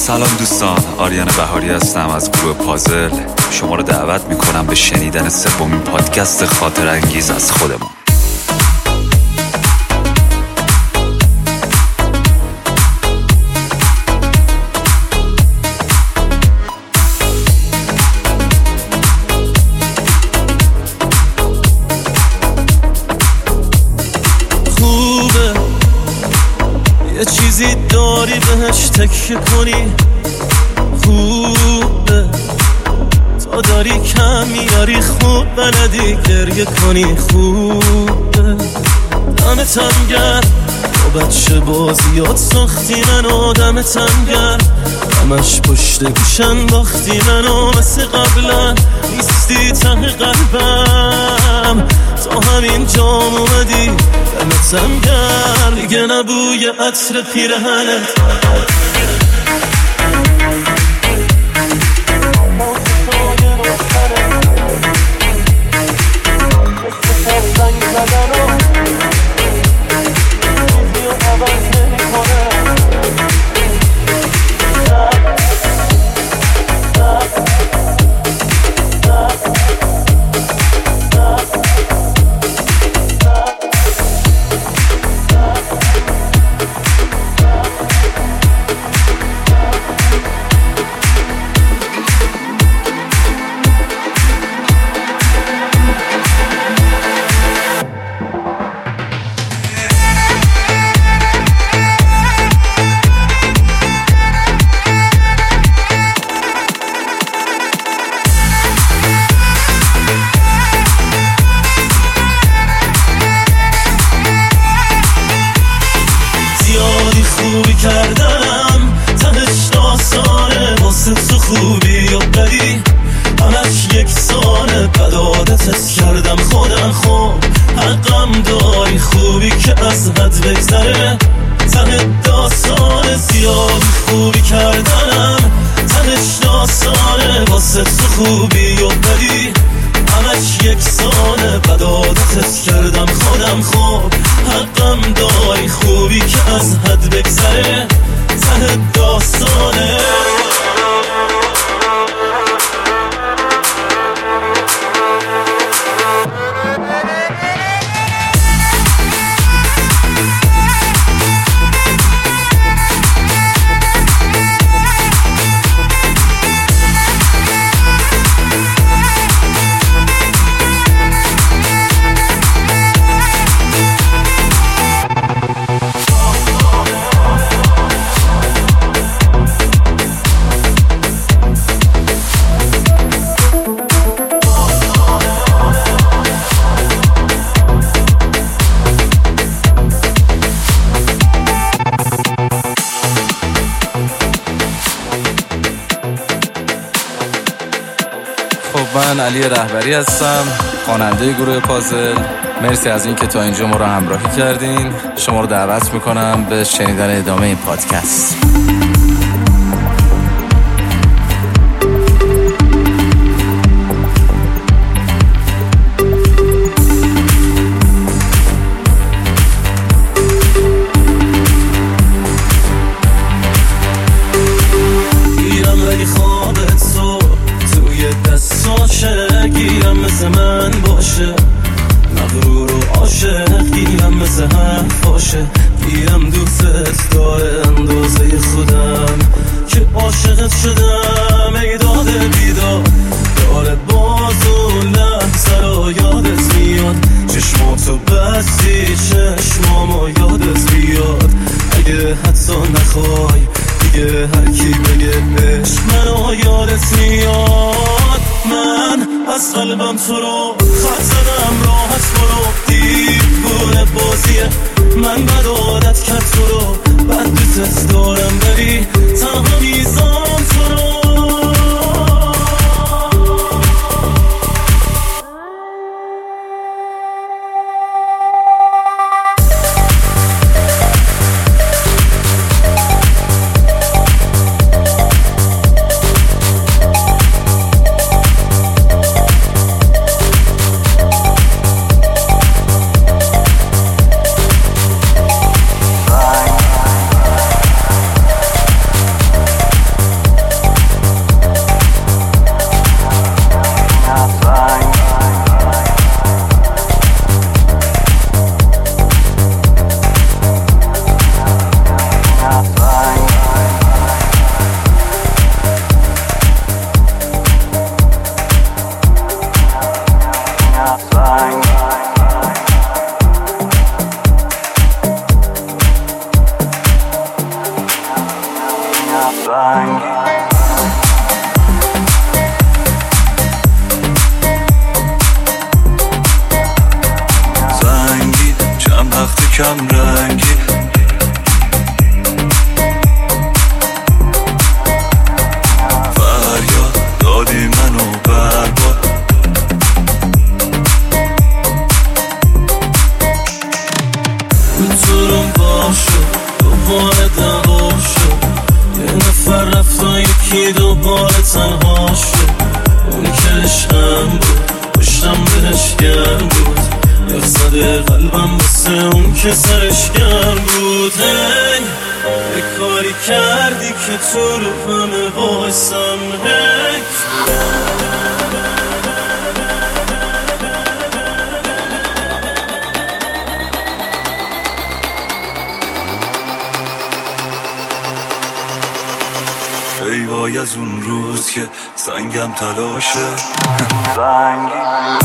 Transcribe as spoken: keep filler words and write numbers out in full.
سلام دوستان، آریان بهاری هستم از گروه پازل. شما رو دعوت میکنم به شنیدن سومین پادکست خاطر انگیز از خودمون. خوبه یه چیزی داری بهش تکیه کنی، خوبه تا داری کم میاری، خوب بلدی گریه کنی، خوبه دمتم گرم با بچه بازیات ساختی منو، دمتم گرم همش پشت گوشن باختی منو، مثل قبلا نیستی ته قلبم، تا همین جام اومدی دمتم گرم، دیگه نبوی عطر پیرهنت خوبی کردم، تهش داستانه واسه تو خوبی و بدی همش یکسانه، بد عادتت کردم خودم، خوب حقم داری خوبی که از حد بگذره، ته داستانه زیادی خوبی کردنم، تهش داستانه واسه تو خوبی و بدی همش یکسانه، بد عادتت کردم خودم، خوب حقم داری خوبی که از حد بگذره، ته داستانه. من علی رهبری هستم، خواننده گروه پازل. مرسی از این که تا اینجا ما رو همراهی کردین. شما رو دعوت میکنم به شنیدن ادامه این پادکست. گیرم مثل من باشه، مغرور و عاشق گیرم مثل حرف باشه، گیرم دوستت داره اندازه خودم که عاشقت شدم، ای داده بیداد داره باز و لحظه رو یادت میاد، چشماتو بستی چشمامو یادت بیاد، اگه حتی نخوای دیگه هر کی بگه عشق منو یادت میاد، من از قلبم تو رو خط زدم، راحت برو دیوونه بازیه، من بد عادت کرد تو رو، بد دوست دارم بری تنها میزام تو رو. کم رنگی. فریاد دادی منو برباد. روزورم باشو دوباره دوا شد، یه نفر رفت و یکی دوباره تنها شد. اون که عشقم بود پشتم بهش گرم بود، یخ زده قلبم بسه اون که سرش گرم بود. هی یه کاری کردی که تو رو همه بایستم. هی ای وای از اون روز که سنگم تلاشه. سنگی